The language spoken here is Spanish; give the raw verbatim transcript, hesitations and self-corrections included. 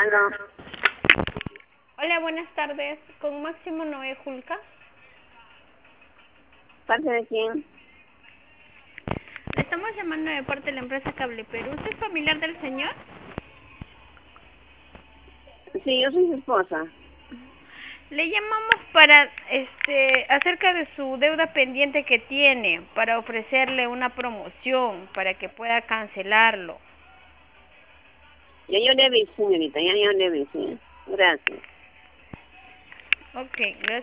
Aló, Hola, buenas tardes. Con Máximo Noé Julca. ¿parte de quién? Le estamos llamando de parte de la empresa Cable Perú. ¿Usted es familiar del señor? Sí, yo soy su esposa. Le llamamos para, este, acerca de su deuda pendiente que tiene, para ofrecerle una promoción, para que pueda cancelarlo. Ya yo le avisé, señorita, ya yo le avisé. Gracias. Ok, gracias.